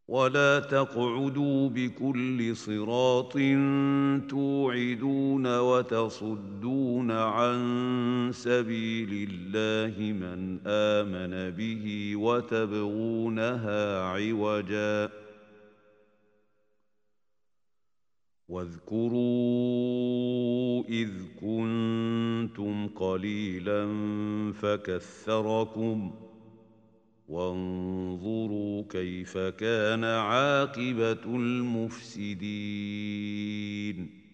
ولا تقعدوا بكل صراط توعدون وتصدون عن سبيل الله من آمن به وتبغونها عوجا واذكروا إذ كنتم قليلا فكثركم وانظروا كيف كان عاقبة المفسدين